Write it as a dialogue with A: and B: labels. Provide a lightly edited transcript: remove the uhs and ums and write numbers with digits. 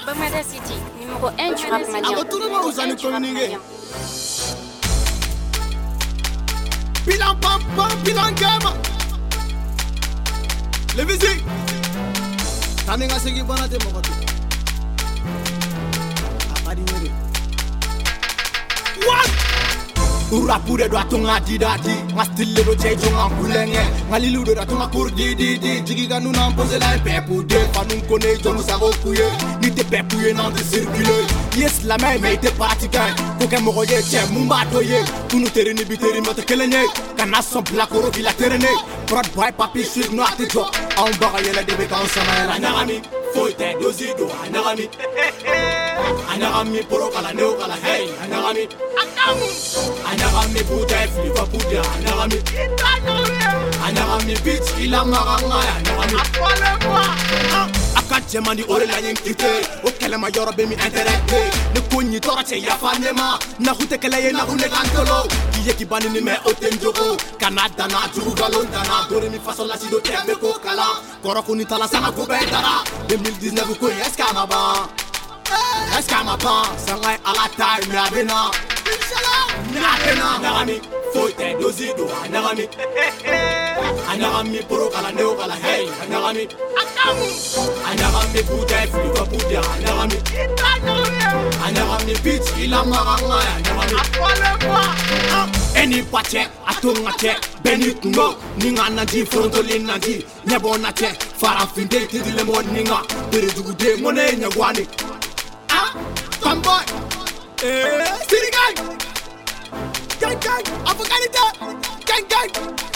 A: Bamada City, numéro 1 du rap malien.
B: Bilan pam pam, bilan gama. Le visi. Taninga segi banate mokoto. Apadi ngere. What? Urapure do atunga didadi, ngastille do chejo ngulenge, ngalilu do atunga kurdi di jigiga nu na pose la pepu de fanun kone jonu savo kuye, ni te pepuye nan de circuler. Yes la mais te pratiquant, ko ke mogoye che mumba toye, tunu tereni biteri mate kelenye, kana son plakoro vila terene, prod boy papi shit no atijo, on baga yela debe kan sama la nagami, foite dozido anagami. Anagami poro kala neo kala hey anagami. Anagami buta flipa buda anagami. Anagami bitch ila maranga anagami. Akanje mani ore la yenkite o kele ma yoro be mi interacte ne kunyi tora che ya fanema na hute kele ye na hune kantolo kiye kibani ni me otenjogo Canada na jugalo na dore mi fasola si do tembe ko kala koro kuni tala sama ko betara 2019 ko eskama ba eskama ba sangai ala time ya bena inshallah nagami foite dozido nagami anagami poro kala neo kala hey anagami anagami buta flipa buda anagami anagami bitch ila maranga anagami eni pache atonga che benitno ninga na di frontolin na di nebona che fara finde ti le moninga bere dugude mone nyagwani fanboy sirigai gang gang afukanita gang gang